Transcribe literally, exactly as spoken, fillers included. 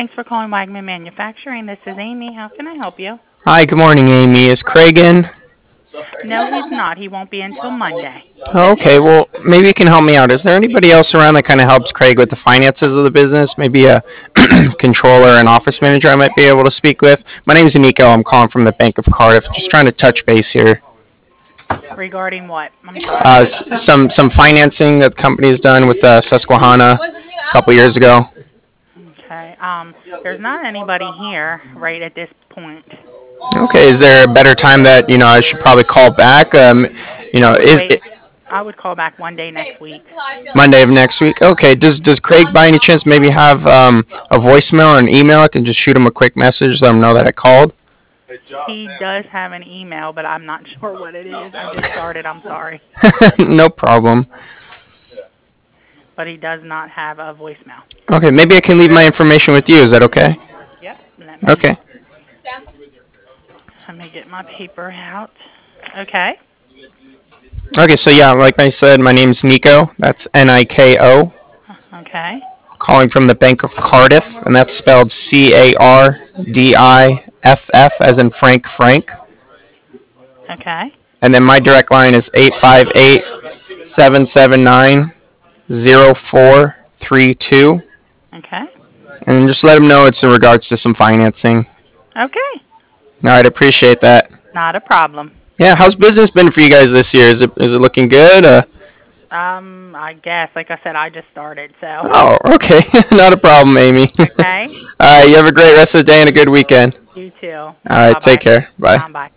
Thanks for calling Wagman Manufacturing. This is Amy. How can I help you? Hi, good morning, Amy. Is Craig in? No, he's not. He won't be until Monday. Okay, well, maybe you can help me out. Is there anybody else around that kind of helps Craig with the finances of the business? Maybe a controller and office manager I might be able to speak with? My name is Nico. I'm calling from the Bank of Cardiff. Just trying to touch base here. Regarding what? I'm Uh, sorry. s- some some financing that the company's done with uh, Susquehanna a couple years ago. Okay. Um, there's not anybody here right at this point. Okay, is there a better time that you know I should probably call back? Um, you I know, would is wait. it I would call back one day next week. Monday of next week? Okay. Does does Craig by any chance maybe have um, a voicemail or an email? I can just shoot him a quick message, let him know that I called. He does have an email, but I'm not sure what it is. I just started. I'm sorry. No problem. But he does not have a voicemail. Okay, maybe I can leave my information with you. Is that okay? Yep. Let me Okay. let me get my paper out. Okay. Okay, so yeah, like I said, my name's Nico. That's N I K O. Okay. Calling from the Bank of Cardiff, and that's spelled C A R D I F F as in Frank Frank. Okay. And then my direct line is eight five eight, seven seven nine, zero four three two. Okay. And just let him know it's in regards to some financing. Okay. All right, appreciate that. Not a problem. Yeah, how's business been for you guys this year? Is it is it looking good? Uh, Um, I guess, like I said, I just started, so. oh, okay, not a problem, Amy. Okay. All right, you have a great rest of the day and a good weekend. You too. All right, Bye take bye. care. Bye. Um, bye.